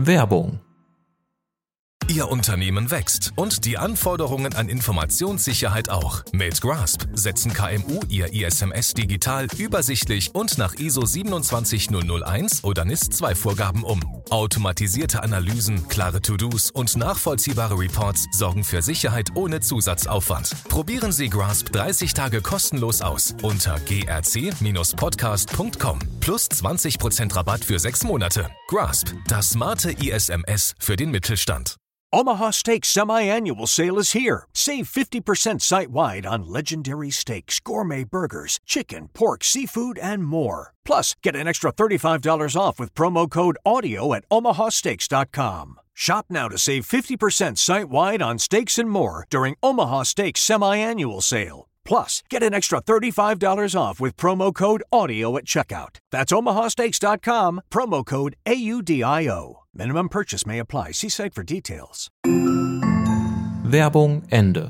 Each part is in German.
Werbung. Ihr Unternehmen wächst und die Anforderungen an Informationssicherheit auch. Mit Grasp setzen KMU ihr ISMS digital, übersichtlich und nach ISO 27001 oder NIS-2-Vorgaben um. Automatisierte Analysen, klare To-Dos und nachvollziehbare Reports sorgen für Sicherheit ohne Zusatzaufwand. Probieren Sie Grasp 30 Tage kostenlos aus unter grc-podcast.com. Plus 20% Rabatt für 6 Monate. Grasp, das smarte ISMS für den Mittelstand. Omaha Steaks Semi-Annual Sale is here. Save 50% site-wide on legendary steaks, gourmet burgers, chicken, pork, seafood, and more. Plus, get an extra $35 off with promo code AUDIO at omahasteaks.com. Shop now to save 50% site-wide on steaks and more during Omaha Steaks Semi-Annual Sale. Plus, get an extra $35 off with promo code AUDIO at checkout. That's omahasteaks.com, promo code AUDIO. Minimum purchase may apply. See site for details. Werbung Ende.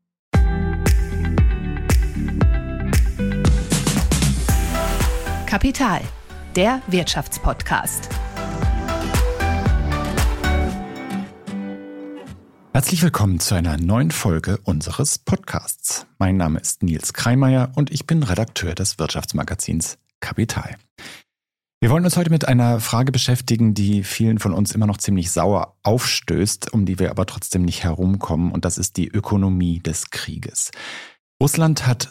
Kapital, der Wirtschaftspodcast. Herzlich willkommen zu einer neuen Folge unseres Podcasts. Mein Name ist Nils Kreimeier und ich bin Redakteur des Wirtschaftsmagazins Kapital. Wir wollen uns heute mit einer Frage beschäftigen, die vielen von uns immer noch ziemlich sauer aufstößt, um die wir aber trotzdem nicht herumkommen, und das ist die Ökonomie des Krieges. Russland hat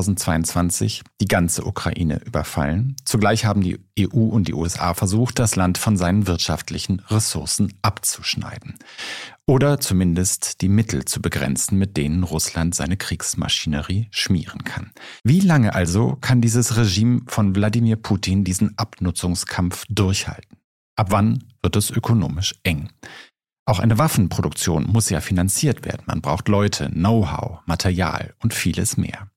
2022 die ganze Ukraine überfallen. Zugleich haben die EU und die USA versucht, das Land von seinen wirtschaftlichen Ressourcen abzuschneiden. Oder zumindest die Mittel zu begrenzen, mit denen Russland seine Kriegsmaschinerie schmieren kann. Wie lange also kann dieses Regime von Wladimir Putin diesen Abnutzungskampf durchhalten? Ab wann wird es ökonomisch eng? Auch eine Waffenproduktion muss ja finanziert werden. Man braucht Leute, Know-how, Material und vieles mehr.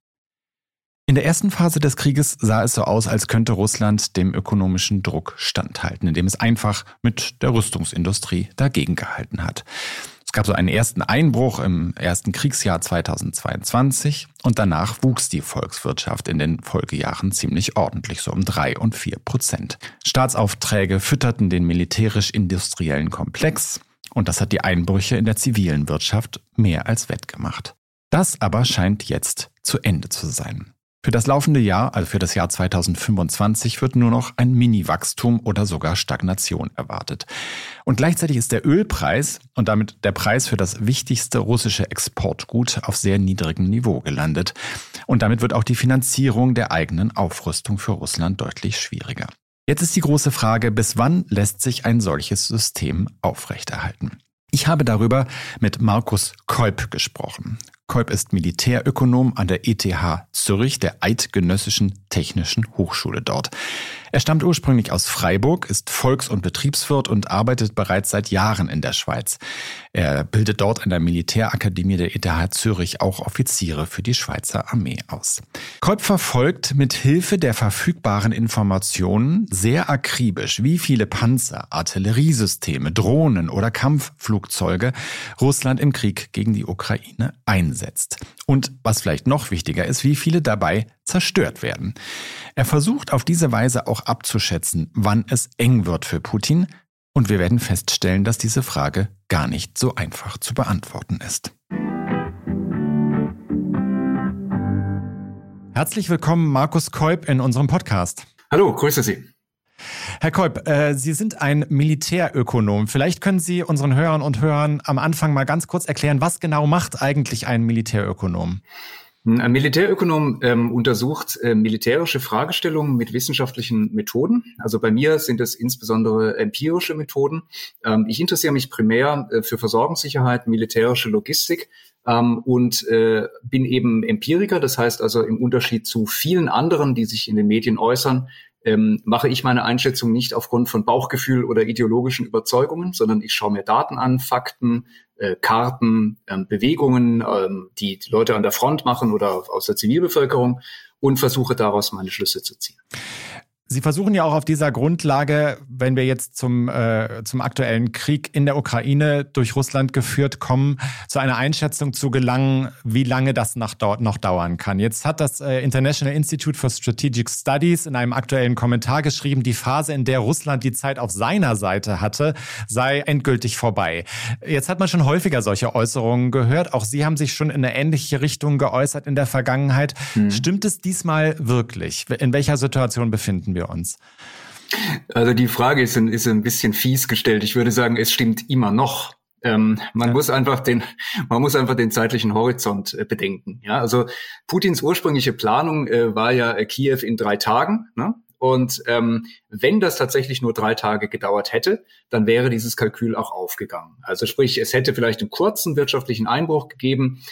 In der ersten Phase des Krieges sah es so aus, als könnte Russland dem ökonomischen Druck standhalten, indem es einfach mit der Rüstungsindustrie dagegen gehalten hat. Es gab so einen ersten Einbruch im ersten Kriegsjahr 2022 und danach wuchs die Volkswirtschaft in den Folgejahren ziemlich ordentlich, so um 3 und 4%. Staatsaufträge fütterten den militärisch-industriellen Komplex. Und das hat die Einbrüche in der zivilen Wirtschaft mehr als wettgemacht. Das aber scheint jetzt zu Ende zu sein. Für das laufende Jahr, also für das Jahr 2025, wird nur noch ein Mini-Wachstum oder sogar Stagnation erwartet. Und gleichzeitig ist der Ölpreis und damit der Preis für das wichtigste russische Exportgut auf sehr niedrigem Niveau gelandet. Und damit wird auch die Finanzierung der eigenen Aufrüstung für Russland deutlich schwieriger. Jetzt ist die große Frage, bis wann lässt sich ein solches System aufrechterhalten? Ich habe darüber mit Markus Kolb gesprochen. Kolb ist Militärökonom an der ETH Zürich, der Eidgenössischen Technischen Hochschule dort. Er stammt ursprünglich aus Freiburg, ist Volks- und Betriebswirt und arbeitet bereits seit Jahren in der Schweiz. Er bildet dort an der Militärakademie der ETH Zürich auch Offiziere für die Schweizer Armee aus. Kolb verfolgt mit Hilfe der verfügbaren Informationen sehr akribisch, wie viele Panzer, Artilleriesysteme, Drohnen oder Kampfflugzeuge Russland im Krieg gegen die Ukraine einsetzt. Und was vielleicht noch wichtiger ist, wie viele dabei zerstört werden. Er versucht auf diese Weise auch abzuschätzen, wann es eng wird für Putin. Und wir werden feststellen, dass diese Frage gar nicht so einfach zu beantworten ist. Herzlich willkommen, Markus Kolb, in unserem Podcast. Hallo, grüße Sie. Herr Kolb, Sie sind ein Militärökonom. Vielleicht können Sie unseren Hörern und Hörern am Anfang mal ganz kurz erklären, was genau macht eigentlich ein Militärökonom? Ein Militärökonom untersucht militärische Fragestellungen mit wissenschaftlichen Methoden. Also bei mir sind es insbesondere empirische Methoden. Ich interessiere mich primär für Versorgungssicherheit, militärische Logistik und bin eben Empiriker. Das heißt also, im Unterschied zu vielen anderen, die sich in den Medien äußern, mache ich meine Einschätzung nicht aufgrund von Bauchgefühl oder ideologischen Überzeugungen, sondern ich schaue mir Daten an, Fakten, Karten, Bewegungen, die Leute an der Front machen oder aus der Zivilbevölkerung und versuche daraus meine Schlüsse zu ziehen. Sie versuchen ja auch auf dieser Grundlage, wenn wir jetzt zum aktuellen Krieg in der Ukraine durch Russland geführt kommen, zu einer Einschätzung zu gelangen, wie lange das noch dauern kann. Jetzt hat das International Institute for Strategic Studies in einem aktuellen Kommentar geschrieben, die Phase, in der Russland die Zeit auf seiner Seite hatte, sei endgültig vorbei. Jetzt hat man schon häufiger solche Äußerungen gehört. Auch Sie haben sich schon in eine ähnliche Richtung geäußert in der Vergangenheit. Stimmt es diesmal wirklich? In welcher Situation befinden wir uns? Also die Frage ist ein bisschen fies gestellt. Ich würde sagen, es stimmt immer noch. Man muss einfach den zeitlichen Horizont bedenken. Ja, also Putins ursprüngliche Planung war ja Kiew in 3 Tagen, ne? Und wenn das tatsächlich nur 3 Tage gedauert hätte, dann wäre dieses Kalkül auch aufgegangen. Also sprich, es hätte vielleicht einen kurzen wirtschaftlichen Einbruch gegeben,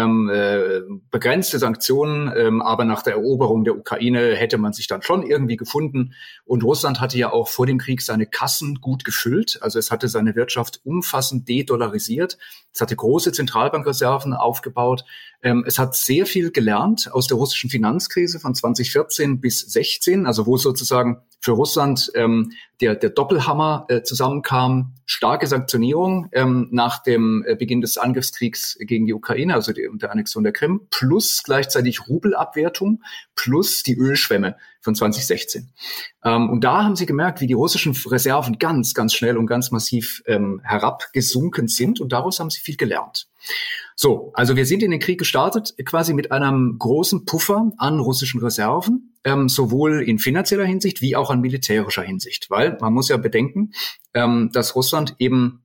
begrenzte Sanktionen, aber nach der Eroberung der Ukraine hätte man sich dann schon irgendwie gefunden. Und Russland hatte ja auch vor dem Krieg seine Kassen gut gefüllt. Also es hatte seine Wirtschaft umfassend dedollarisiert. Es hatte große Zentralbankreserven aufgebaut. Es hat sehr viel gelernt aus der russischen Finanzkrise von 2014 bis 2016, also wo sozusagen für Russland der Doppelhammer zusammenkam, starke Sanktionierung nach dem Beginn des Angriffskriegs gegen die Ukraine, also der Annexion der Krim, plus gleichzeitig Rubelabwertung, plus die Ölschwemme von 2016. Und da haben sie gemerkt, wie die russischen Reserven ganz, ganz schnell und ganz massiv herabgesunken sind, und daraus haben sie viel gelernt. So, also wir sind in den Krieg gestartet, quasi mit einem großen Puffer an russischen Reserven, sowohl in finanzieller Hinsicht wie auch an militärischer Hinsicht, weil man muss ja bedenken, dass Russland eben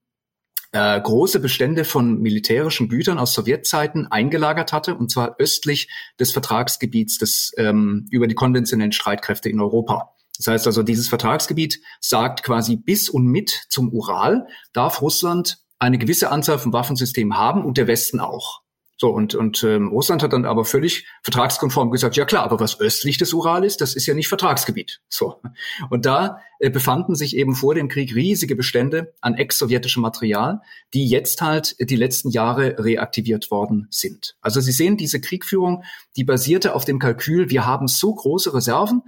große Bestände von militärischen Gütern aus Sowjetzeiten eingelagert hatte, und zwar östlich des Vertragsgebiets über die konventionellen Streitkräfte in Europa. Das heißt also, dieses Vertragsgebiet sagt quasi bis und mit zum Ural darf Russland eine gewisse Anzahl von Waffensystemen haben und der Westen auch. So, und Russland hat dann aber völlig vertragskonform gesagt, ja klar, aber was östlich des Ural ist, das ist ja nicht Vertragsgebiet. So. Und da befanden sich eben vor dem Krieg riesige Bestände an ex-sowjetischem Material, die jetzt halt die letzten Jahre reaktiviert worden sind. Also Sie sehen, diese Kriegführung, die basierte auf dem Kalkül, wir haben so große Reserven,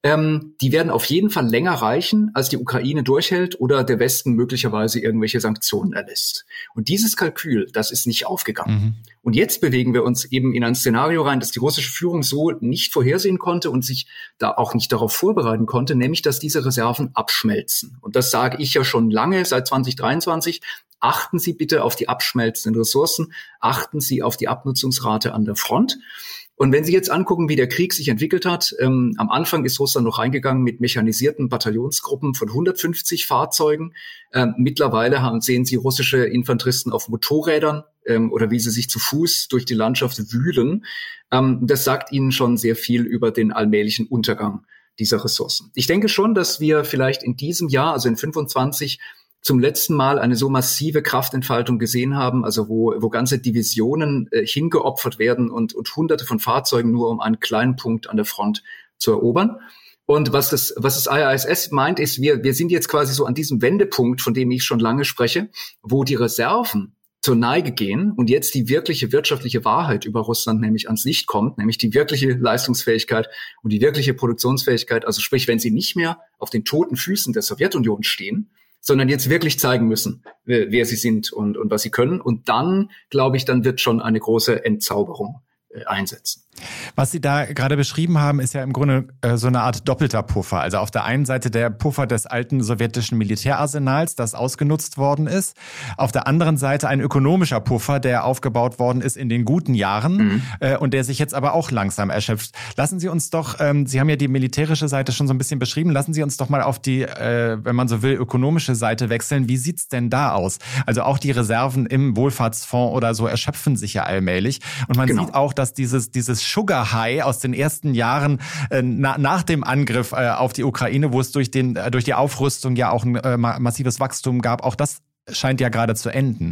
die werden auf jeden Fall länger reichen, als die Ukraine durchhält oder der Westen möglicherweise irgendwelche Sanktionen erlässt. Und dieses Kalkül, das ist nicht aufgegangen. Und jetzt bewegen wir uns eben in ein Szenario rein, das die russische Führung so nicht vorhersehen konnte und sich da auch nicht darauf vorbereiten konnte, nämlich dass diese Reserven abschmelzen. Und das sage ich ja schon lange, seit 2023. Achten Sie bitte auf die abschmelzenden Ressourcen, achten Sie auf die Abnutzungsrate an der Front. Und wenn Sie jetzt angucken, wie der Krieg sich entwickelt hat, am Anfang ist Russland noch reingegangen mit mechanisierten Bataillonsgruppen von 150 Fahrzeugen. Mittlerweile sehen Sie russische Infanteristen auf Motorrädern oder wie sie sich zu Fuß durch die Landschaft wühlen. Das sagt Ihnen schon sehr viel über den allmählichen Untergang dieser Ressourcen. Ich denke schon, dass wir vielleicht in diesem Jahr, also in 25, zum letzten Mal eine so massive Kraftentfaltung gesehen haben, also wo ganze Divisionen hingeopfert werden und Hunderte von Fahrzeugen nur um einen kleinen Punkt an der Front zu erobern. Und was das IASS meint, ist, wir sind jetzt quasi so an diesem Wendepunkt, von dem ich schon lange spreche, wo die Reserven zur Neige gehen und jetzt die wirkliche wirtschaftliche Wahrheit über Russland nämlich ans Licht kommt, nämlich die wirkliche Leistungsfähigkeit und die wirkliche Produktionsfähigkeit. Also sprich, wenn sie nicht mehr auf den toten Füßen der Sowjetunion stehen, sondern jetzt wirklich zeigen müssen, wer sie sind und was sie können. Und dann, glaube ich, dann wird schon eine große Entzauberung einsetzen. Was Sie da gerade beschrieben haben, ist ja im Grunde so eine Art doppelter Puffer. Also auf der einen Seite der Puffer des alten sowjetischen Militärarsenals, das ausgenutzt worden ist. Auf der anderen Seite ein ökonomischer Puffer, der aufgebaut worden ist in den guten Jahren und der sich jetzt aber auch langsam erschöpft. Lassen Sie uns doch, Sie haben ja die militärische Seite schon so ein bisschen beschrieben, lassen Sie uns doch mal auf die, wenn man so will, ökonomische Seite wechseln. Wie sieht's denn da aus? Also auch die Reserven im Wohlfahrtsfonds oder so erschöpfen sich ja allmählich. Und man sieht auch, dass dieses Sugar High aus den ersten Jahren nach dem Angriff auf die Ukraine, wo es durch die Aufrüstung ja auch ein massives Wachstum gab, auch das scheint ja gerade zu enden.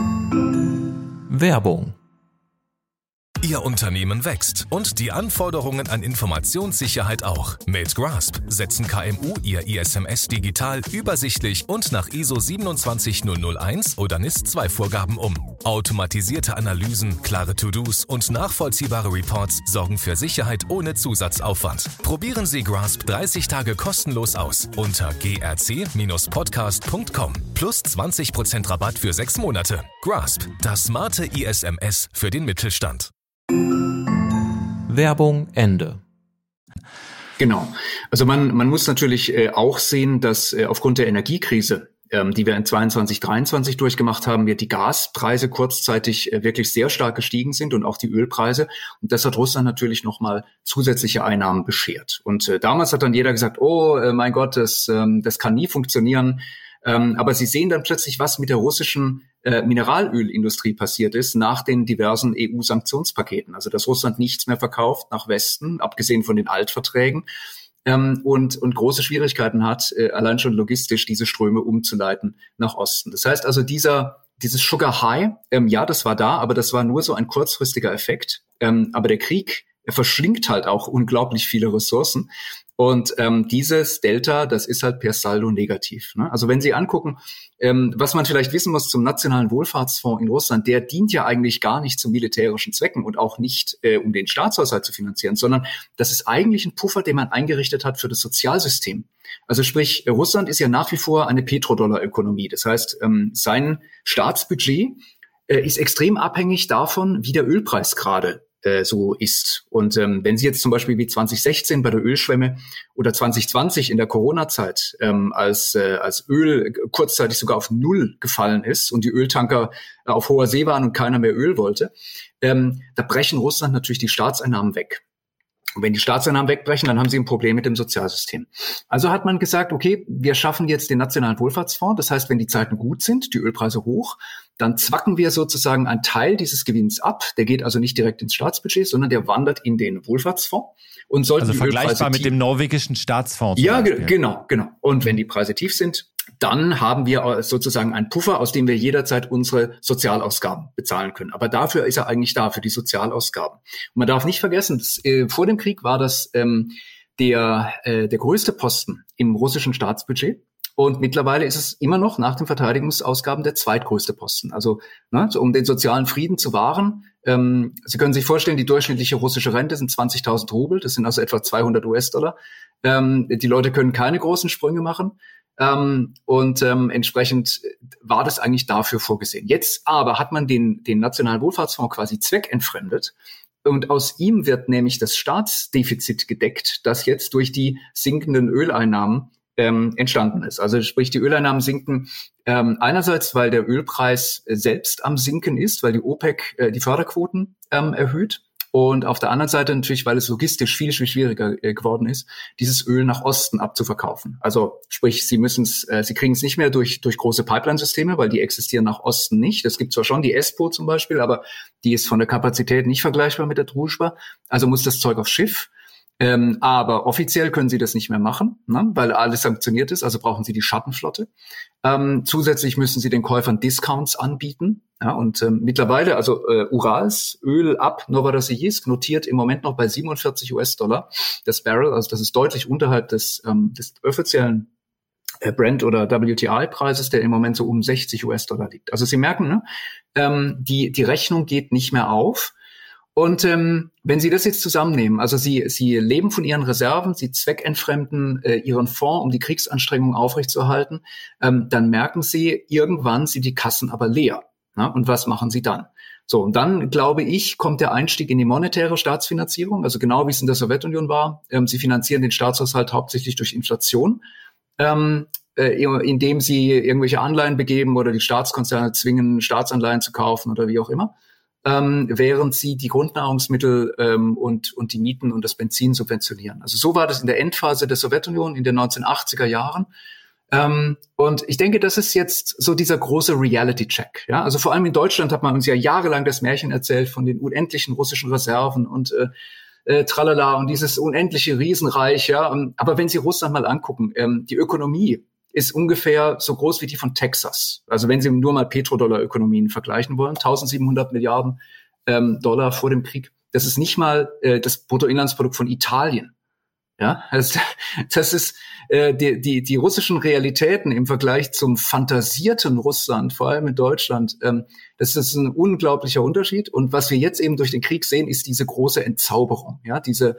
Werbung. Ihr Unternehmen wächst und die Anforderungen an Informationssicherheit auch. Mit Grasp setzen KMU ihr ISMS digital, übersichtlich und nach ISO 27001 oder NIS-2 Vorgaben um. Automatisierte Analysen, klare To-Dos und nachvollziehbare Reports sorgen für Sicherheit ohne Zusatzaufwand. Probieren Sie Grasp 30 Tage kostenlos aus unter grc-podcast.com. Plus 20% Rabatt für 6 Monate. Grasp, das smarte ISMS für den Mittelstand. Werbung Ende. Genau. Also man muss natürlich auch sehen, dass aufgrund der Energiekrise, die wir in 22, 23 durchgemacht haben, die Gaspreise kurzzeitig wirklich sehr stark gestiegen sind und auch die Ölpreise. Und das hat Russland natürlich nochmal zusätzliche Einnahmen beschert. Und damals hat dann jeder gesagt, mein Gott, das kann nie funktionieren. Aber Sie sehen dann plötzlich, was mit der russischen Mineralölindustrie passiert ist nach den diversen EU-Sanktionspaketen. Also dass Russland nichts mehr verkauft nach Westen, abgesehen von den Altverträgen. Und große Schwierigkeiten hat, allein schon logistisch diese Ströme umzuleiten nach Osten. Das heißt also, dieses Sugar High, das war da, aber das war nur so ein kurzfristiger Effekt. Aber der Krieg verschlingt halt auch unglaublich viele Ressourcen. Und dieses Delta, das ist halt per Saldo negativ. Ne? Also wenn Sie angucken, was man vielleicht wissen muss zum Nationalen Wohlfahrtsfonds in Russland, der dient ja eigentlich gar nicht zu militärischen Zwecken und auch nicht, um den Staatshaushalt zu finanzieren, sondern das ist eigentlich ein Puffer, den man eingerichtet hat für das Sozialsystem. Also sprich, Russland ist ja nach wie vor eine Petrodollar-Ökonomie. Das heißt, sein Staatsbudget ist extrem abhängig davon, wie der Ölpreis gerade so ist. Und wenn Sie jetzt zum Beispiel wie 2016 bei der Ölschwemme oder 2020 in der Corona-Zeit, als Öl kurzzeitig sogar auf 0 gefallen ist und die Öltanker auf hoher See waren und keiner mehr Öl wollte, da brechen Russland natürlich die Staatseinnahmen weg. Und wenn die Staatseinnahmen wegbrechen, dann haben sie ein Problem mit dem Sozialsystem. Also hat man gesagt, okay, wir schaffen jetzt den Nationalen Wohlfahrtsfonds. Das heißt, wenn die Zeiten gut sind, die Ölpreise hoch, dann zwacken wir sozusagen einen Teil dieses Gewinns ab. Der geht also nicht direkt ins Staatsbudget, sondern der wandert in den Wohlfahrtsfonds. Und sollten also die vergleichbar mit dem norwegischen Staatsfonds. Ja, genau. Und wenn die Preise tief sind, dann haben wir sozusagen einen Puffer, aus dem wir jederzeit unsere Sozialausgaben bezahlen können. Aber dafür ist er eigentlich da, für die Sozialausgaben. Und man darf nicht vergessen, vor dem Krieg war das der größte Posten im russischen Staatsbudget. Und mittlerweile ist es immer noch nach den Verteidigungsausgaben der zweitgrößte Posten. Also um den sozialen Frieden zu wahren. Sie können sich vorstellen, die durchschnittliche russische Rente sind 20.000 Rubel. Das sind also etwa 200 US-Dollar. Die Leute können keine großen Sprünge machen. Entsprechend war das eigentlich dafür vorgesehen. Jetzt aber hat man den Nationalen Wohlfahrtsfonds quasi zweckentfremdet. Und aus ihm wird nämlich das Staatsdefizit gedeckt, das jetzt durch die sinkenden Öleinnahmen entstanden ist. Also sprich, die Öleinnahmen sinken einerseits, weil der Ölpreis selbst am Sinken ist, weil die OPEC die Förderquoten erhöht. Und auf der anderen Seite natürlich, weil es logistisch viel schwieriger geworden ist, dieses Öl nach Osten abzuverkaufen. Also sprich, sie kriegen es nicht mehr durch große Pipeline-Systeme, weil die existieren nach Osten nicht. Es gibt zwar schon die ESPO zum Beispiel, aber die ist von der Kapazität nicht vergleichbar mit der Druzhba. Also muss das Zeug aufs Schiff. Aber offiziell können sie das nicht mehr machen, ne, weil alles sanktioniert ist, also brauchen sie die Schattenflotte. Zusätzlich müssen sie den Käufern Discounts anbieten. Ja, und mittlerweile, also Urals, Öl ab Novorossiysk notiert im Moment noch bei 47 US-Dollar das Barrel, also das ist deutlich unterhalb des offiziellen Brent- oder WTI-Preises, der im Moment so um 60 US-Dollar liegt. Also Sie merken, ne, die Rechnung geht nicht mehr auf. Und wenn Sie das jetzt zusammennehmen, also Sie leben von Ihren Reserven, Sie zweckentfremden Ihren Fonds, um die Kriegsanstrengungen aufrechtzuerhalten, dann merken Sie, irgendwann sind die Kassen aber leer. Na? Und was machen Sie dann? So, und dann, glaube ich, kommt der Einstieg in die monetäre Staatsfinanzierung, also genau wie es in der Sowjetunion war. Sie finanzieren den Staatshaushalt hauptsächlich durch Inflation, indem Sie irgendwelche Anleihen begeben oder die Staatskonzerne zwingen, Staatsanleihen zu kaufen oder wie auch immer. Während sie die Grundnahrungsmittel und die Mieten und das Benzin subventionieren. Also so war das in der Endphase der Sowjetunion in den 1980er Jahren. Und ich denke, das ist jetzt so dieser große Reality-Check. Ja? Also vor allem in Deutschland hat man uns ja jahrelang das Märchen erzählt von den unendlichen russischen Reserven und tralala und dieses unendliche Riesenreich. Ja? Aber wenn Sie Russland mal angucken, die Ökonomie ist ungefähr so groß wie die von Texas. Also wenn Sie nur mal Petrodollar-Ökonomien vergleichen wollen, 1700 Milliarden Dollar vor dem Krieg. Das ist nicht mal das Bruttoinlandsprodukt von Italien. Ja, also das ist die russischen Realitäten im Vergleich zum fantasierten Russland, vor allem in Deutschland. Das ist ein unglaublicher Unterschied. Und was wir jetzt eben durch den Krieg sehen, ist diese große Entzauberung. Ja, diese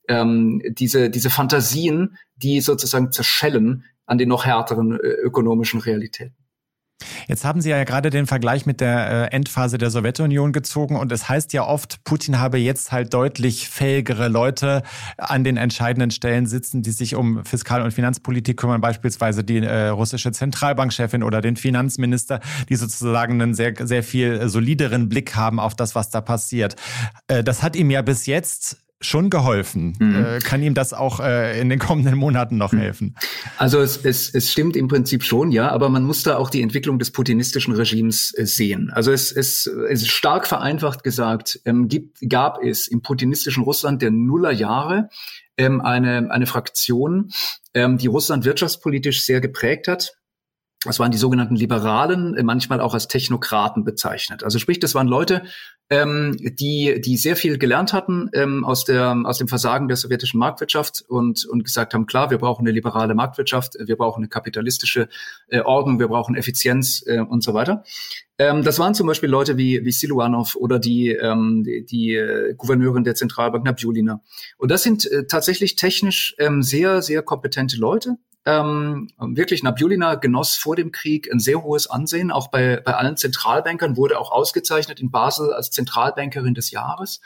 Fantasien, die sozusagen zerschellen an den noch härteren ökonomischen Realitäten. Jetzt haben Sie ja gerade den Vergleich mit der Endphase der Sowjetunion gezogen und es heißt ja oft, Putin habe jetzt halt deutlich fähigere Leute an den entscheidenden Stellen sitzen, die sich um Fiskal- und Finanzpolitik kümmern, beispielsweise die russische Zentralbankchefin oder den Finanzminister, die sozusagen einen sehr, sehr viel solideren Blick haben auf das, was da passiert. Das hat ihm ja bis jetzt schon geholfen. Kann ihm das auch in den kommenden Monaten noch helfen? Also es stimmt im Prinzip schon, ja, aber man muss da auch die Entwicklung des putinistischen Regimes sehen. Also es ist stark vereinfacht gesagt, gab es im putinistischen Russland der Nullerjahre eine Fraktion, die Russland wirtschaftspolitisch sehr geprägt hat. Das waren die sogenannten Liberalen, manchmal auch als Technokraten bezeichnet. Also sprich, das waren Leute, die sehr viel gelernt hatten aus dem Versagen der sowjetischen Marktwirtschaft und gesagt haben, klar, wir brauchen eine liberale Marktwirtschaft, wir brauchen eine kapitalistische Ordnung, wir brauchen Effizienz und so weiter. Das waren zum Beispiel Leute wie Siluanov oder die Gouverneurin der Zentralbank Nabiulina. Und das sind tatsächlich technisch sehr, sehr kompetente Leute. Wirklich, Nabiulina genoss vor dem Krieg ein sehr hohes Ansehen, auch bei allen Zentralbankern, wurde auch ausgezeichnet in Basel als Zentralbankerin des Jahres.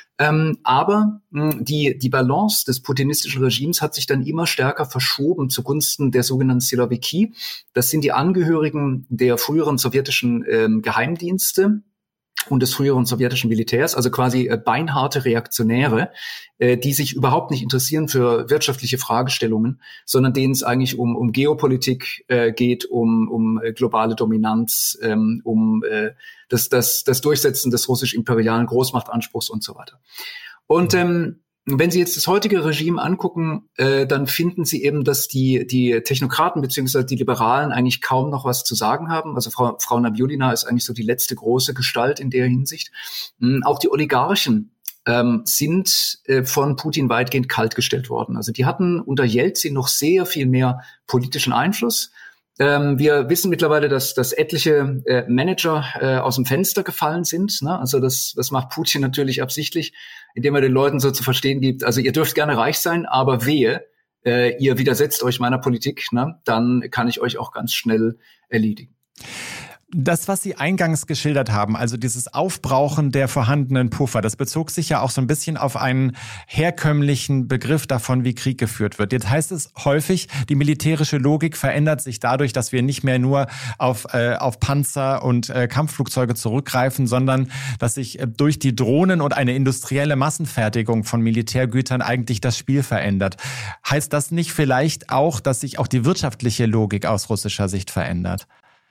Aber die Balance des putinistischen Regimes hat sich dann immer stärker verschoben zugunsten der sogenannten Siloviki. Das sind die Angehörigen der früheren sowjetischen Geheimdienste und des früheren sowjetischen Militärs, also quasi beinharte Reaktionäre, die sich überhaupt nicht interessieren für wirtschaftliche Fragestellungen, sondern denen es eigentlich um Geopolitik geht, um globale Dominanz, um das Durchsetzen des russisch-imperialen Großmachtanspruchs und so weiter. Und wenn Sie jetzt das heutige Regime angucken, dann finden Sie eben, dass die Technokraten bzw. die Liberalen eigentlich kaum noch was zu sagen haben. Also Frau Nabiulina ist eigentlich so die letzte große Gestalt in der Hinsicht. Auch die Oligarchen sind von Putin weitgehend kaltgestellt worden. Also die hatten unter Jelzin noch sehr viel mehr politischen Einfluss. Wir wissen mittlerweile, dass etliche Manager aus dem Fenster gefallen sind. Ne? Also das macht Putin natürlich absichtlich, indem er den Leuten so zu verstehen gibt, also ihr dürft gerne reich sein, aber wehe, ihr widersetzt euch meiner Politik, ne? Dann kann ich euch auch ganz schnell erledigen. Das, was Sie eingangs geschildert haben, also dieses Aufbrauchen der vorhandenen Puffer, das bezog sich ja auch so ein bisschen auf einen herkömmlichen Begriff davon, wie Krieg geführt wird. Jetzt heißt es häufig, die militärische Logik verändert sich dadurch, dass wir nicht mehr nur auf Panzer und Kampfflugzeuge zurückgreifen, sondern dass sich durch die Drohnen und eine industrielle Massenfertigung von Militärgütern eigentlich das Spiel verändert. Heißt das nicht vielleicht auch, dass sich auch die wirtschaftliche Logik aus russischer Sicht verändert?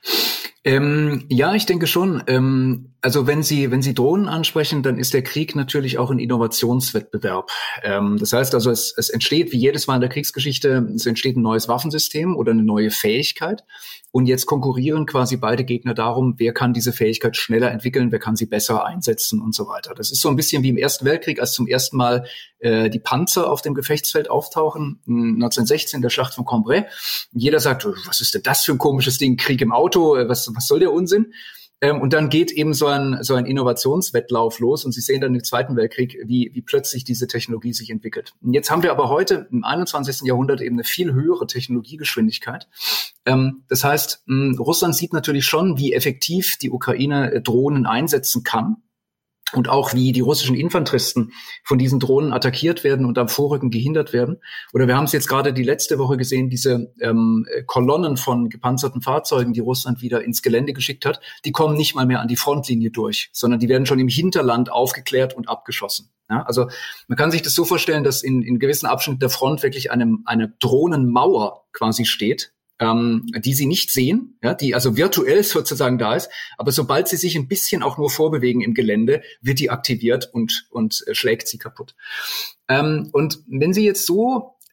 Ja, ich denke schon. Also wenn Sie Drohnen ansprechen, dann ist der Krieg natürlich auch ein Innovationswettbewerb. Das heißt also, es entsteht wie jedes Mal in der Kriegsgeschichte, es entsteht ein neues Waffensystem oder eine neue Fähigkeit. Und jetzt konkurrieren quasi beide Gegner darum, wer kann diese Fähigkeit schneller entwickeln, wer kann sie besser einsetzen und so weiter. Das ist so ein bisschen wie im Ersten Weltkrieg, als zum ersten Mal die Panzer auf dem Gefechtsfeld auftauchen, 1916 der Schlacht von Cambrai. Jeder sagt, was ist denn das für ein komisches Ding, Krieg im Auto, was soll der Unsinn? Und dann geht eben so ein Innovationswettlauf los und Sie sehen dann im Zweiten Weltkrieg, wie plötzlich diese Technologie sich entwickelt. Und jetzt haben wir aber heute im 21. Jahrhundert eben eine viel höhere Technologiegeschwindigkeit. Das heißt, Russland sieht natürlich schon, wie effektiv die Ukraine Drohnen einsetzen kann. Und auch wie die russischen Infanteristen von diesen Drohnen attackiert werden und am Vorrücken gehindert werden. Oder wir haben es jetzt gerade die letzte Woche gesehen, diese Kolonnen von gepanzerten Fahrzeugen, die Russland wieder ins Gelände geschickt hat, die kommen nicht mal mehr an die Frontlinie durch, sondern die werden schon im Hinterland aufgeklärt und abgeschossen. Ja, also man kann sich das so vorstellen, dass in gewissen Abschnitten der Front wirklich eine Drohnenmauer quasi steht, die Sie nicht sehen, ja, die also virtuell sozusagen da ist, aber sobald Sie sich ein bisschen auch nur vorbewegen im Gelände, wird die aktiviert und schlägt sie kaputt. Und wenn Sie jetzt so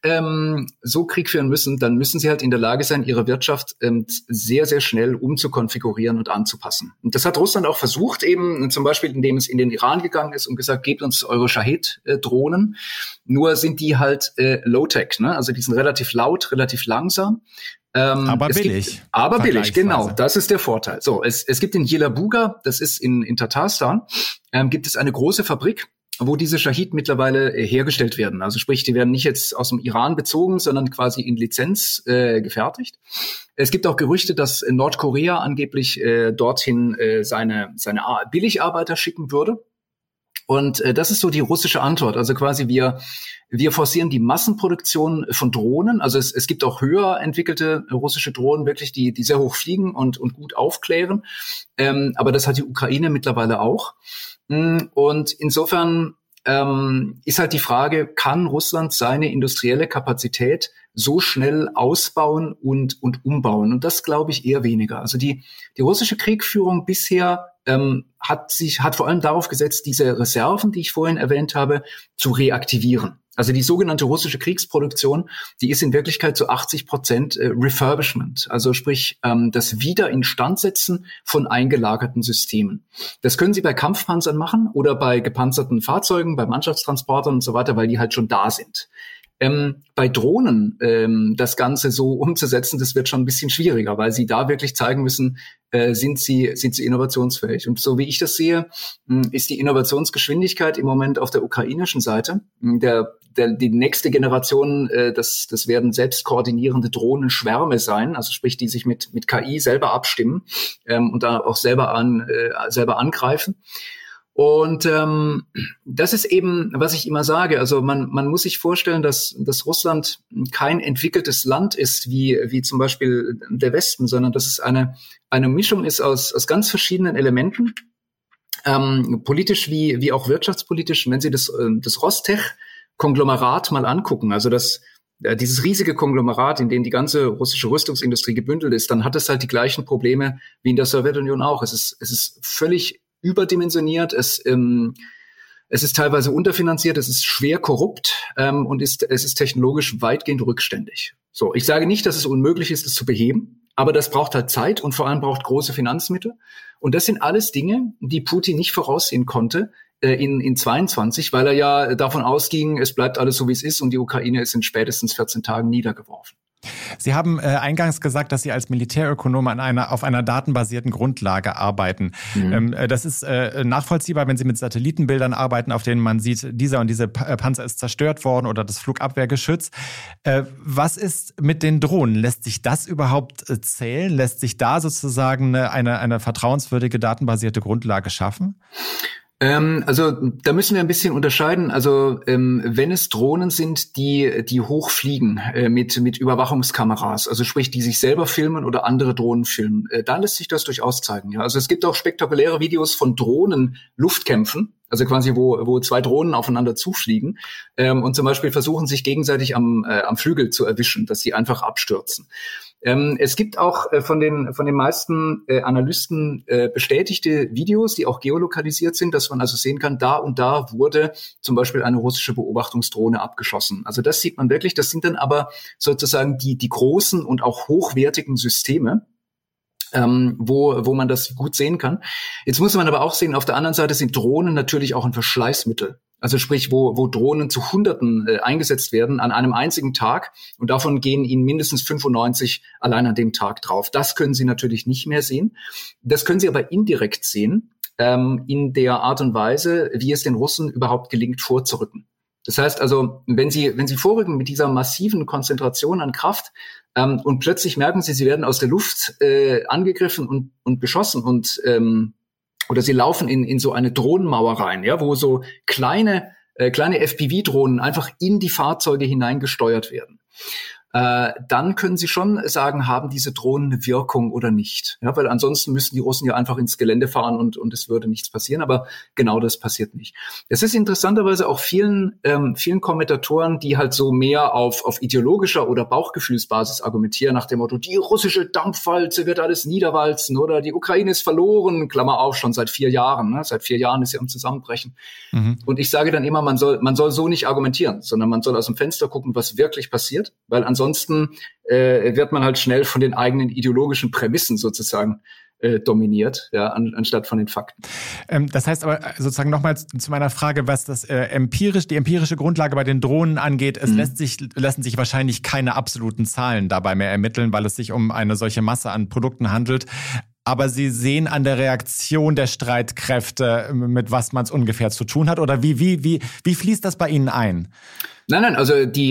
so Krieg führen müssen, dann müssen sie halt in der Lage sein, ihre Wirtschaft sehr, sehr schnell umzukonfigurieren und anzupassen. Und das hat Russland auch versucht, eben zum Beispiel, indem es in den Iran gegangen ist und gesagt, gebt uns eure Shahed-Drohnen. Nur sind die halt Low-Tech, ne? Also die sind relativ laut, relativ langsam. Aber billig. Aber billig, genau. Das ist der Vorteil. So, es gibt in Jelabuga, das ist in Tatarstan, gibt es eine große Fabrik, wo diese Shahed mittlerweile hergestellt werden. Also sprich, die werden nicht jetzt aus dem Iran bezogen, sondern quasi in Lizenz gefertigt. Es gibt auch Gerüchte, dass Nordkorea angeblich dorthin seine Billigarbeiter schicken würde. Und das ist so die russische Antwort. Also quasi wir forcieren die Massenproduktion von Drohnen. Also es gibt auch höher entwickelte russische Drohnen, wirklich, die sehr hoch fliegen und gut aufklären. Aber das hat die Ukraine mittlerweile auch. Und insofern ist halt die Frage, kann Russland seine industrielle Kapazität so schnell ausbauen und umbauen? Und das glaube ich eher weniger. Also die russische Kriegführung bisher hat vor allem darauf gesetzt, diese Reserven, die ich vorhin erwähnt habe, zu reaktivieren. Also die sogenannte russische Kriegsproduktion, die ist in Wirklichkeit zu 80% Refurbishment, also sprich das Wiederinstandsetzen von eingelagerten Systemen. Das können Sie bei Kampfpanzern machen oder bei gepanzerten Fahrzeugen, bei Mannschaftstransportern und so weiter, weil die halt schon da sind. Bei Drohnen das Ganze so umzusetzen, das wird schon ein bisschen schwieriger, weil sie da wirklich zeigen müssen, sind sie innovationsfähig. Und so wie ich das sehe, ist die Innovationsgeschwindigkeit im Moment auf der ukrainischen Seite. Die nächste Generation, das werden selbst koordinierende Drohnenschwärme sein, also sprich, die sich mit KI selber abstimmen und da auch selber angreifen. Und das ist eben, was ich immer sage. Also man muss sich vorstellen, dass Russland kein entwickeltes Land ist, wie zum Beispiel der Westen, sondern dass es eine Mischung ist aus ganz verschiedenen Elementen, politisch wie auch wirtschaftspolitisch. Wenn Sie das Rostech-Konglomerat mal angucken, also dieses riesige Konglomerat, in dem die ganze russische Rüstungsindustrie gebündelt ist, dann hat es halt die gleichen Probleme wie in der Sowjetunion auch. Es ist völlig überdimensioniert, es ist teilweise unterfinanziert, es ist schwer korrupt und es ist technologisch weitgehend rückständig. So, ich sage nicht, dass es unmöglich ist, es zu beheben, aber das braucht halt Zeit und vor allem braucht große Finanzmittel. Und das sind alles Dinge, die Putin nicht voraussehen konnte in 22, weil er ja davon ausging, es bleibt alles so, wie es ist und die Ukraine ist in spätestens 14 Tagen niedergeworfen. Sie haben eingangs gesagt, dass Sie als Militärökonom auf einer datenbasierten Grundlage arbeiten. Das ist nachvollziehbar, wenn Sie mit Satellitenbildern arbeiten, auf denen man sieht, dieser und diese Panzer ist zerstört worden oder das Flugabwehrgeschütz. Was ist mit den Drohnen? Lässt sich das überhaupt zählen? Lässt sich da sozusagen eine vertrauenswürdige datenbasierte Grundlage schaffen? Also da müssen wir ein bisschen unterscheiden. Also wenn es Drohnen sind, die hochfliegen mit Überwachungskameras, also sprich, die sich selber filmen oder andere Drohnen filmen, da lässt sich das durchaus zeigen. Ja, also es gibt auch spektakuläre Videos von Drohnen-Luftkämpfen, also quasi wo zwei Drohnen aufeinander zufliegen und zum Beispiel versuchen, sich gegenseitig am Flügel zu erwischen, dass sie einfach abstürzen. Es gibt auch von den meisten Analysten bestätigte Videos, die auch geolokalisiert sind, dass man also sehen kann, da und da wurde zum Beispiel eine russische Beobachtungsdrohne abgeschossen. Also das sieht man wirklich. Das sind dann aber sozusagen die großen und auch hochwertigen Systeme, wo man das gut sehen kann. Jetzt muss man aber auch sehen, auf der anderen Seite sind Drohnen natürlich auch ein Verschleißmittel. Also sprich, wo Drohnen zu Hunderten eingesetzt werden an einem einzigen Tag und davon gehen ihnen mindestens 95 allein an dem Tag drauf. Das können Sie natürlich nicht mehr sehen. Das können Sie aber indirekt sehen, in der Art und Weise, wie es den Russen überhaupt gelingt, vorzurücken. Das heißt also, wenn Sie vorrücken mit dieser massiven Konzentration an Kraft und plötzlich merken Sie werden aus der Luft angegriffen und beschossen und oder Sie laufen in so eine Drohnenmauer rein, ja, wo so kleine FPV-Drohnen einfach in die Fahrzeuge hineingesteuert werden. dann können Sie schon sagen, haben diese Drohnen eine Wirkung oder nicht. Ja, weil ansonsten müssten die Russen ja einfach ins Gelände fahren und es würde nichts passieren. Aber genau das passiert nicht. Es ist interessanterweise auch vielen Kommentatoren, die halt so mehr auf ideologischer oder Bauchgefühlsbasis argumentieren, nach dem Motto, die russische Dampfwalze wird alles niederwalzen oder die Ukraine ist verloren, Klammer auf, schon seit 4 Jahren. Ne? Seit 4 Jahren ist sie am Zusammenbrechen. Und ich sage dann immer, man soll so nicht argumentieren, sondern man soll aus dem Fenster gucken, was wirklich passiert, weil ansonsten wird man halt schnell von den eigenen ideologischen Prämissen sozusagen dominiert, ja, anstatt von den Fakten. Das heißt aber sozusagen nochmals zu meiner Frage, was das die empirische Grundlage bei den Drohnen angeht, es lassen sich wahrscheinlich keine absoluten Zahlen dabei mehr ermitteln, weil es sich um eine solche Masse an Produkten handelt. Aber Sie sehen an der Reaktion der Streitkräfte, mit was man es ungefähr zu tun hat? Oder wie fließt das bei Ihnen ein? Nein, also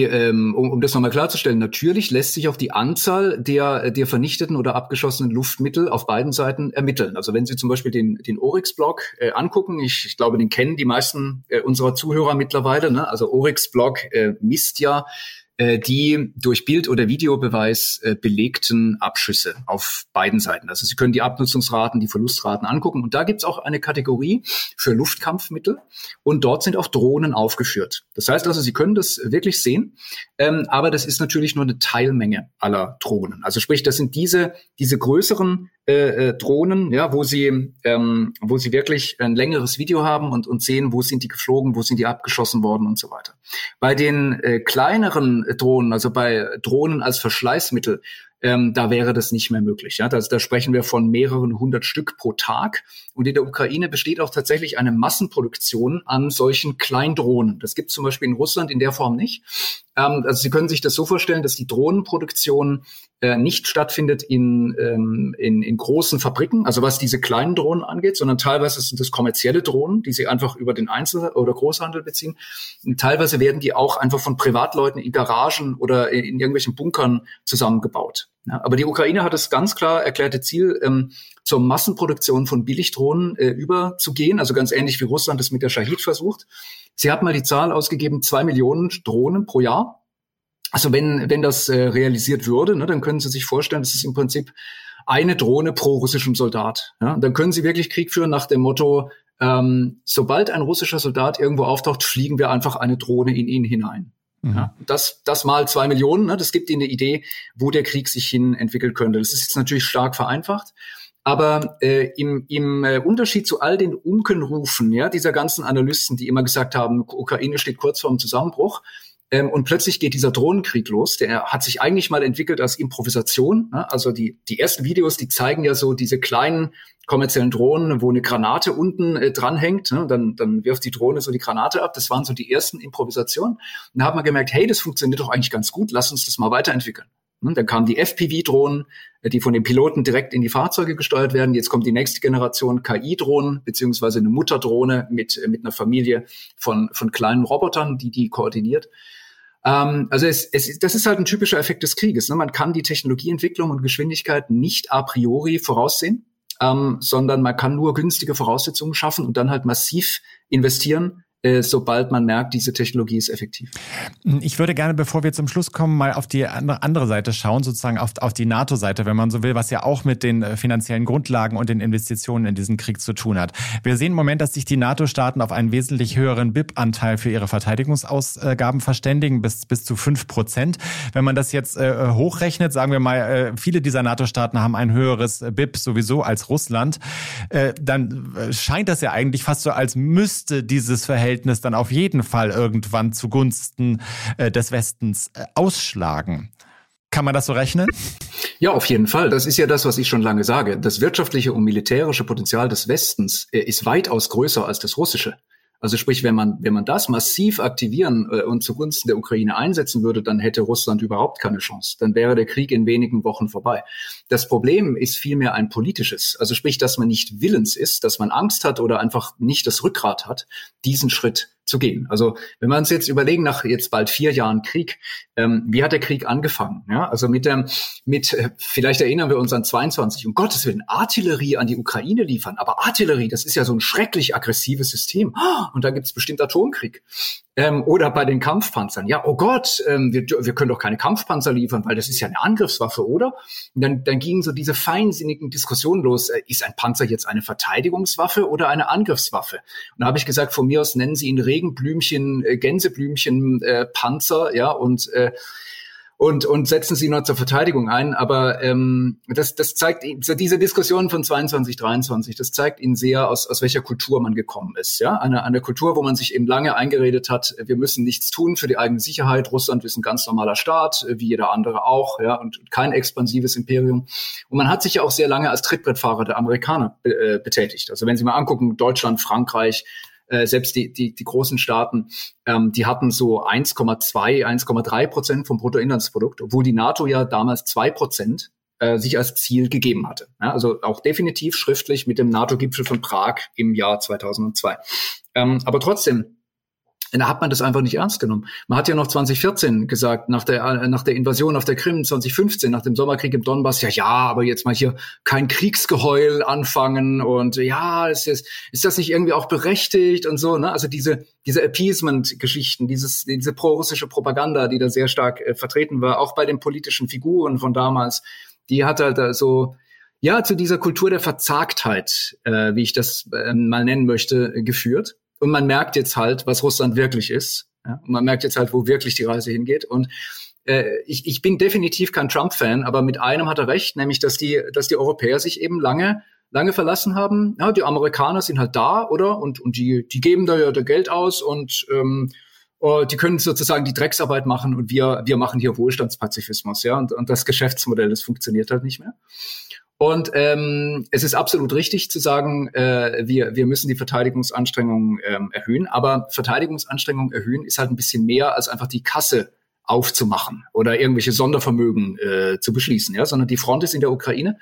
um das nochmal klarzustellen, natürlich lässt sich auch die Anzahl der vernichteten oder abgeschossenen Luftmittel auf beiden Seiten ermitteln. Also wenn Sie zum Beispiel den Oryx-Blog angucken, ich glaube, den kennen die meisten unserer Zuhörer mittlerweile, ne? Also Oryx-Blog misst ja die durch Bild- oder Videobeweis belegten Abschüsse auf beiden Seiten. Also Sie können die Abnutzungsraten, die Verlustraten angucken. Und da gibt's auch eine Kategorie für Luftkampfmittel. Und dort sind auch Drohnen aufgeführt. Das heißt also, Sie können das wirklich sehen. Aber das ist natürlich nur eine Teilmenge aller Drohnen. Also sprich, das sind diese größeren Drohnen, ja, wo sie wirklich ein längeres Video haben und sehen, wo sind die geflogen, wo sind die abgeschossen worden und so weiter. Bei den kleineren Drohnen, also bei Drohnen als Verschleißmittel, da wäre das nicht mehr möglich. Ja, da sprechen wir von mehreren 100 Stück pro Tag. Und in der Ukraine besteht auch tatsächlich eine Massenproduktion an solchen Kleindrohnen. Das gibt es zum Beispiel in Russland in der Form nicht. Also Sie können sich das so vorstellen, dass die Drohnenproduktion nicht stattfindet in großen Fabriken, also was diese kleinen Drohnen angeht, sondern teilweise sind das kommerzielle Drohnen, die Sie einfach über den Einzel- oder Großhandel beziehen. Und teilweise werden die auch einfach von Privatleuten in Garagen oder in irgendwelchen Bunkern zusammengebaut. Ja, aber die Ukraine hat das ganz klar erklärte Ziel, zur Massenproduktion von Billigdrohnen überzugehen, also ganz ähnlich wie Russland es mit der Shahid versucht. Sie hat mal die Zahl ausgegeben, 2 Millionen Drohnen pro Jahr. Also wenn das realisiert würde, ne, dann können Sie sich vorstellen, das ist im Prinzip eine Drohne pro russischem Soldat. Ja? Und dann können Sie wirklich Krieg führen nach dem Motto, sobald ein russischer Soldat irgendwo auftaucht, fliegen wir einfach eine Drohne in ihn hinein. Ja, das mal 2 Millionen, ne, das gibt Ihnen eine Idee, wo der Krieg sich hin entwickeln könnte. Das ist jetzt natürlich stark vereinfacht, aber im Unterschied zu all den Unkenrufen, ja, dieser ganzen Analysten, die immer gesagt haben, Ukraine steht kurz vor dem Zusammenbruch, und plötzlich geht dieser Drohnenkrieg los. Der hat sich eigentlich mal entwickelt als Improvisation. Ne? Also die ersten Videos, die zeigen ja so diese kleinen kommerziellen Drohnen, wo eine Granate unten dranhängt. Ne? Dann wirft die Drohne so die Granate ab. Das waren so die ersten Improvisationen. Und da hat man gemerkt, hey, das funktioniert doch eigentlich ganz gut. Lass uns das mal weiterentwickeln. Und dann kamen die FPV-Drohnen, die von den Piloten direkt in die Fahrzeuge gesteuert werden. Jetzt kommt die nächste Generation KI-Drohnen, beziehungsweise eine Mutterdrohne mit einer Familie von kleinen Robotern, die koordiniert. Also das ist halt ein typischer Effekt des Krieges. Ne? Man kann die Technologieentwicklung und Geschwindigkeit nicht a priori voraussehen, sondern man kann nur günstige Voraussetzungen schaffen und dann halt massiv investieren, sobald man merkt, diese Technologie ist effektiv. Ich würde gerne, bevor wir zum Schluss kommen, mal auf die andere Seite schauen, sozusagen auf die NATO-Seite, wenn man so will, was ja auch mit den finanziellen Grundlagen und den Investitionen in diesen Krieg zu tun hat. Wir sehen im Moment, dass sich die NATO-Staaten auf einen wesentlich höheren BIP-Anteil für ihre Verteidigungsausgaben verständigen, bis zu 5%. Wenn man das jetzt hochrechnet, sagen wir mal, viele dieser NATO-Staaten haben ein höheres BIP sowieso als Russland, dann scheint das ja eigentlich fast so, als müsste dieses Verhältnis dann auf jeden Fall irgendwann zugunsten des Westens ausschlagen. Kann man das so rechnen? Ja, auf jeden Fall. Das ist ja das, was ich schon lange sage. Das wirtschaftliche und militärische Potenzial des Westens ist weitaus größer als das russische. Also sprich, wenn man das massiv aktivieren und zugunsten der Ukraine einsetzen würde, dann hätte Russland überhaupt keine Chance. Dann wäre der Krieg in wenigen Wochen vorbei. Das Problem ist vielmehr ein politisches. Also sprich, dass man nicht willens ist, dass man Angst hat oder einfach nicht das Rückgrat hat, diesen Schritt zu gehen. Also wenn wir uns jetzt überlegen, nach jetzt bald 4 Jahren Krieg, wie hat der Krieg angefangen? Ja, also vielleicht erinnern wir uns an 22, um Gottes Willen, Artillerie an die Ukraine liefern. Aber Artillerie, das ist ja so ein schrecklich aggressives System. Und da gibt es bestimmt Atomkrieg. Oder bei den Kampfpanzern. Ja, oh Gott, wir können doch keine Kampfpanzer liefern, weil das ist ja eine Angriffswaffe, oder? Und dann gingen so diese feinsinnigen Diskussionen los. Ist ein Panzer jetzt eine Verteidigungswaffe oder eine Angriffswaffe? Und da habe ich gesagt, von mir aus nennen Sie ihn Regenblümchen, Gänseblümchen, Panzer, ja, und setzen sie nur zur Verteidigung ein. Aber das zeigt, diese Diskussion von 22, 23, das zeigt Ihnen sehr, aus welcher Kultur man gekommen ist. Ja, eine Kultur, wo man sich eben lange eingeredet hat, wir müssen nichts tun für die eigene Sicherheit. Russland ist ein ganz normaler Staat, wie jeder andere auch, ja, und kein expansives Imperium. Und man hat sich ja auch sehr lange als Trittbrettfahrer der Amerikaner betätigt. Also wenn Sie mal angucken, Deutschland, Frankreich, selbst die großen Staaten, die hatten so 1,3% vom Bruttoinlandsprodukt, obwohl die NATO ja damals 2% sich als Ziel gegeben hatte. Ja, also auch definitiv schriftlich mit dem NATO-Gipfel von Prag im Jahr 2002. Aber trotzdem, da hat man das einfach nicht ernst genommen. Man hat ja noch 2014 gesagt, nach der Invasion auf der Krim 2015, nach dem Sommerkrieg im Donbass, ja, aber jetzt mal hier kein Kriegsgeheul anfangen und ja, ist das nicht irgendwie auch berechtigt und so, ne? Also diese Appeasement-Geschichten, diese pro-russische Propaganda, die da sehr stark vertreten war, auch bei den politischen Figuren von damals, die hat halt so, ja, zu dieser Kultur der Verzagtheit, wie ich das mal nennen möchte, geführt. Und man merkt jetzt halt, was Russland wirklich ist. Ja? Und man merkt jetzt halt, wo wirklich die Reise hingeht. Und ich bin definitiv kein Trump-Fan, aber mit einem hat er recht, nämlich, dass die Europäer sich eben lange verlassen haben. Ja, die Amerikaner sind halt da, oder? Und die geben da ja Geld aus und die können sozusagen die Drecksarbeit machen und wir machen hier Wohlstandspazifismus, ja. Und das Geschäftsmodell, das funktioniert halt nicht mehr. Und es ist absolut richtig zu sagen, wir müssen die Verteidigungsanstrengungen erhöhen. Aber Verteidigungsanstrengungen erhöhen ist halt ein bisschen mehr als einfach die Kasse aufzumachen oder irgendwelche Sondervermögen zu beschließen, ja, sondern die Front ist in der Ukraine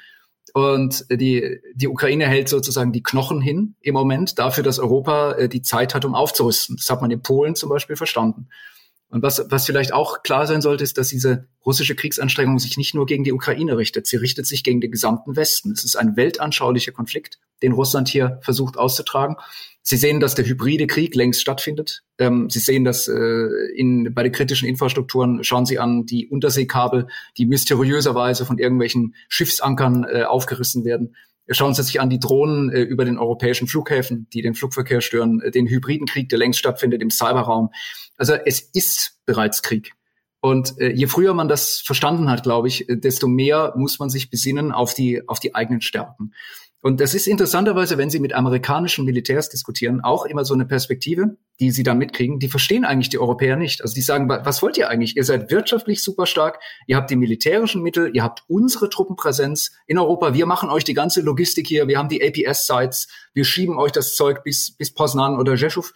und die Ukraine hält sozusagen die Knochen hin im Moment dafür, dass Europa die Zeit hat, um aufzurüsten. Das hat man in Polen zum Beispiel verstanden. Und was vielleicht auch klar sein sollte, ist, dass diese russische Kriegsanstrengung sich nicht nur gegen die Ukraine richtet. Sie richtet sich gegen den gesamten Westen. Es ist ein weltanschaulicher Konflikt, den Russland hier versucht auszutragen. Sie sehen, dass der hybride Krieg längst stattfindet. Sie sehen, dass bei den kritischen Infrastrukturen, schauen Sie an, die Unterseekabel, die mysteriöserweise von irgendwelchen Schiffsankern aufgerissen werden. Schauen Sie sich an die Drohnen über den europäischen Flughäfen, die den Flugverkehr stören, den hybriden Krieg, der längst stattfindet im Cyberraum. Also es ist bereits Krieg. Und je früher man das verstanden hat, glaube ich, desto mehr muss man sich besinnen auf die eigenen Stärken. Und das ist interessanterweise, wenn Sie mit amerikanischen Militärs diskutieren, auch immer so eine Perspektive, die Sie dann mitkriegen. Die verstehen eigentlich die Europäer nicht. Also die sagen, was wollt ihr eigentlich? Ihr seid wirtschaftlich super stark, ihr habt die militärischen Mittel, ihr habt unsere Truppenpräsenz in Europa. Wir machen euch die ganze Logistik hier, wir haben die APS-Sites, wir schieben euch das Zeug bis Poznan oder Rzeszów.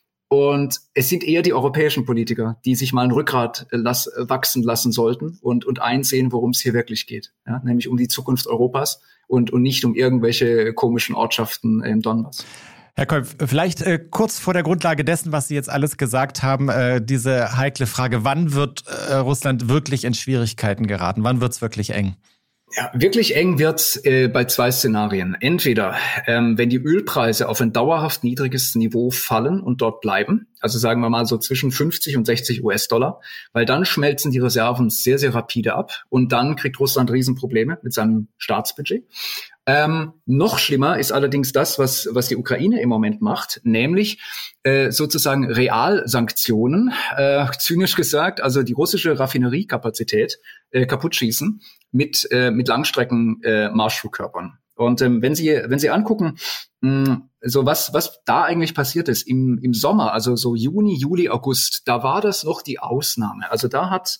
Und es sind eher die europäischen Politiker, die sich mal ein Rückgrat wachsen lassen sollten und einsehen, worum es hier wirklich geht. Ja, nämlich um die Zukunft Europas und nicht um irgendwelche komischen Ortschaften im Donbass. Herr Kolb, vielleicht kurz vor der Grundlage dessen, was Sie jetzt alles gesagt haben, diese heikle Frage, wann wird Russland wirklich in Schwierigkeiten geraten? Wann wird es wirklich eng? Ja, wirklich eng wird's bei 2 Szenarien. Entweder, wenn die Ölpreise auf ein dauerhaft niedriges Niveau fallen und dort bleiben, also sagen wir mal so zwischen 50 und 60 US-Dollar, weil dann schmelzen die Reserven sehr, sehr rapide ab und dann kriegt Russland Riesenprobleme mit seinem Staatsbudget. Noch schlimmer ist allerdings das, was die Ukraine im Moment macht, nämlich sozusagen Realsanktionen, zynisch gesagt, also die russische Raffineriekapazität kaputt schießen mit Langstrecken-Marschflugkörpern. Und wenn Sie angucken, so was da eigentlich passiert ist im Sommer, also so Juni, Juli, August, da war das noch die Ausnahme. Also da hat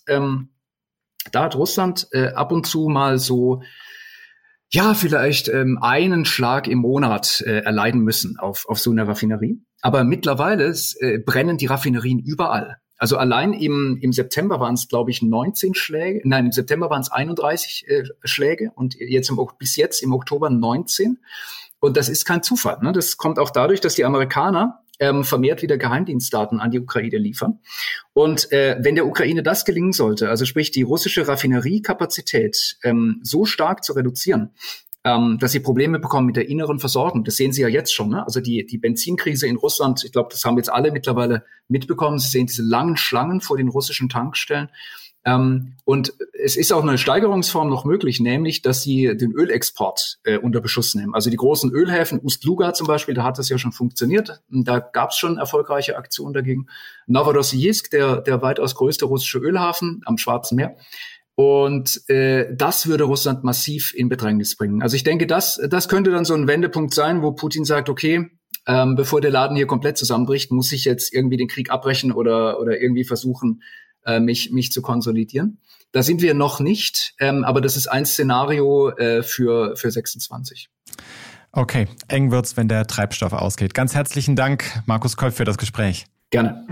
Russland ab und zu mal so vielleicht einen Schlag im Monat erleiden müssen auf so einer Raffinerie. Aber mittlerweile brennen die Raffinerien überall. Also allein im September waren es, glaube ich, 19 Schläge. Nein, im September waren es 31 Schläge und bis jetzt im Oktober 19. Und das ist kein Zufall. Ne? Das kommt auch dadurch, dass die Amerikaner vermehrt wieder Geheimdienstdaten an die Ukraine liefern. Und wenn der Ukraine das gelingen sollte, also sprich die russische Raffineriekapazität so stark zu reduzieren, dass sie Probleme bekommen mit der inneren Versorgung. Das sehen Sie ja jetzt schon. Ne? Also die Benzinkrise in Russland, ich glaube, das haben jetzt alle mittlerweile mitbekommen. Sie sehen diese langen Schlangen vor den russischen Tankstellen. Und es ist auch eine Steigerungsform noch möglich, nämlich, dass sie den Ölexport unter Beschuss nehmen. Also die großen Ölhäfen, Ust-Luga zum Beispiel, da hat das ja schon funktioniert. Da gab es schon erfolgreiche Aktionen dagegen. Novorossiysk, der weitaus größte russische Ölhafen am Schwarzen Meer. Und das würde Russland massiv in Bedrängnis bringen. Also ich denke, das könnte dann so ein Wendepunkt sein, wo Putin sagt, okay, bevor der Laden hier komplett zusammenbricht, muss ich jetzt irgendwie den Krieg abbrechen oder irgendwie versuchen, mich zu konsolidieren. Da sind wir noch nicht, aber das ist ein Szenario für 26. Okay, eng wird's, wenn der Treibstoff ausgeht. Ganz herzlichen Dank, Markus Kolb, für das Gespräch. Gerne.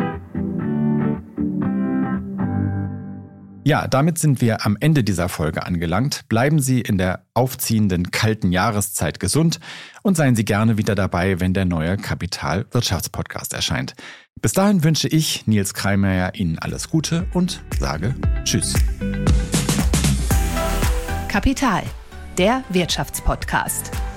Ja, damit sind wir am Ende dieser Folge angelangt. Bleiben Sie in der aufziehenden kalten Jahreszeit gesund und seien Sie gerne wieder dabei, wenn der neue Kapital Wirtschaftspodcast erscheint. Bis dahin wünsche ich, Nils Kreimeier, Ihnen alles Gute und sage Tschüss. Kapital, der Wirtschaftspodcast.